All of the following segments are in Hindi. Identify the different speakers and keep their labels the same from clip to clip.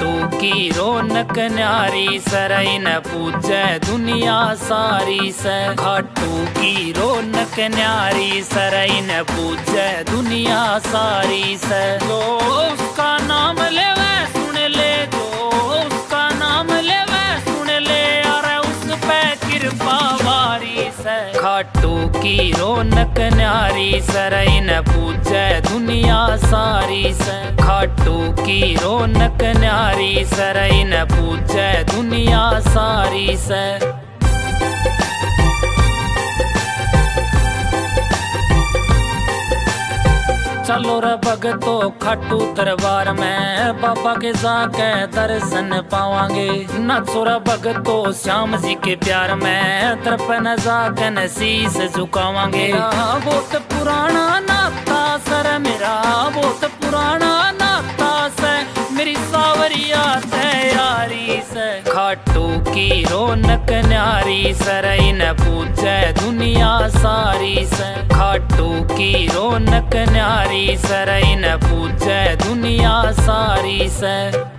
Speaker 1: खाटू की रौनक न्यारी सरई न पूजे दुनिया सारी से। खाटू की रौनक न्यारी सरई न पूजे दुनिया सारी से। जो उसका नाम ले वह सुन ले, जो उसका नाम ले वह सुन ले, अरे उस पे कृपा वारी से। खाटू की रौनक न्यारी सरई न पूजे दुनिया सारी से। खाटू की रौनक न्यारी सरई न पूजे दुनिया सारी से। चलो रे भगतो खाटू दरबार में, बाबा के जाके दर्शन पावांगे। नाचो रे भगतो श्याम जी के प्यार में, तरफ न जाके न शीस झुकावांगे। बहुत पुराना नाता सर मेरा, बहुत पुराना नाता से, मेरी सावरिया तैयारी से। खाटू की रौनक न्यारी सरई न पूजे दुनिया सारी से। खाटू की रौनक न्यारी सरई न पूजे दुनिया सारी से।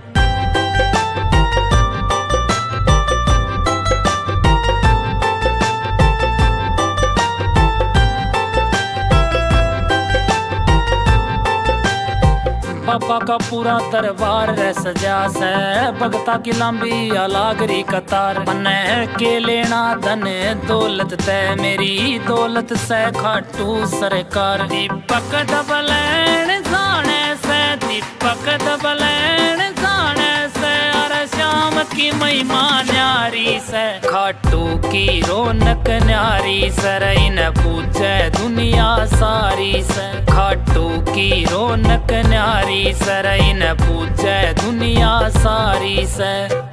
Speaker 1: बाबा का पूरा दरबार रे सजा से, भगता की लंबी अलागरी कतार। मने के लेना धन दौलत ते, मेरी दौलत से खाटू सरकार। दीपक दबलैन जाने से, दीपक दबलैन जाने से, अरे श्याम की महिमा न्यारी से। खाटू की रौनक न्यारी सरई न पूजे दुनिया सारी से। खाटू की रौनक न्यारी सरई न पूजे दुनिया सारी से।